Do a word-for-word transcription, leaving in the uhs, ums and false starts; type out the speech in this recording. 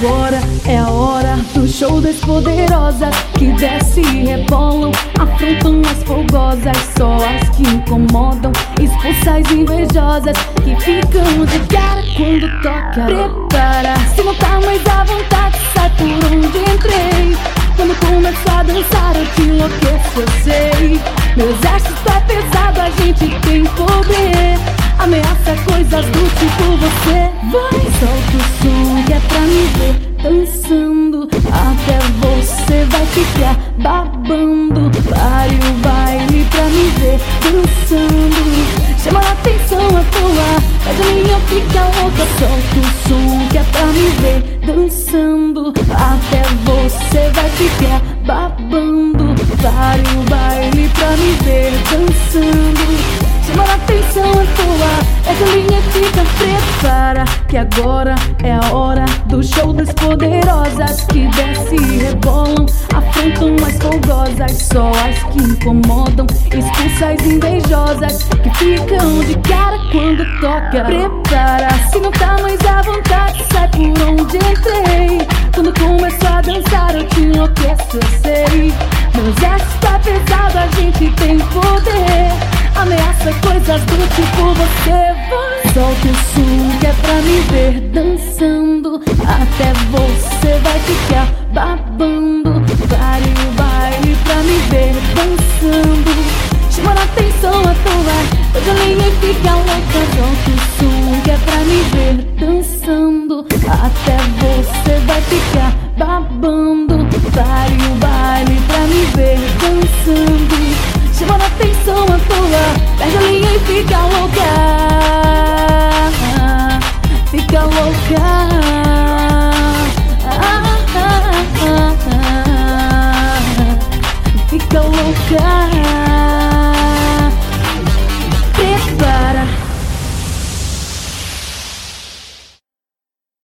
agora é a hora do show das poderosas, que desce e rebolam, afrontam as folgosas, só as que incomodam, expulsa as invejosas, que ficam de cara quando toca. Prepara, se não tá mais à vontade, sai por onde entrei. Quando começo a dançar eu te enlouqueço, eu sei. Meu exército é pesado, a gente tem poder. Ameaça coisas do tipo você. Vai, solta o som que é pra me ver dançando, até você vai ficar babando. Pare o baile pra me ver dançando, chama a atenção à toa, faz a minha fica louca. Solta o som que é pra me ver dançando, até você vai ficar babando. Pare o baile pra me ver dançando, chama a atenção à toa, essa linha fica. Prepara, que agora é a hora do show das poderosas, que desce e rebolam, afrontam as folgosas, só as que incomodam, expulsa as invejosas, que ficam de cara quando toca. Prepara, se não tá mais à vontade, sai por onde entrei. Quando começo a dançar eu te enlouqueço, eu sei. Meu exército é pesado, a gente tem poder. Ameaça coisas do tipo você. Vai, solta o som que é pra me ver dançando, até você vai ficar babando. Pare o baile pra me ver dançando, chama a atenção à toa, hoje a linha fica louca. Solta o som que é pra me ver dançando, até você vai ficar babando. Pare o baile pra me ver dançando, chama a atenção à toa, perde a linha e fica louca. Fica louca. Fica louca.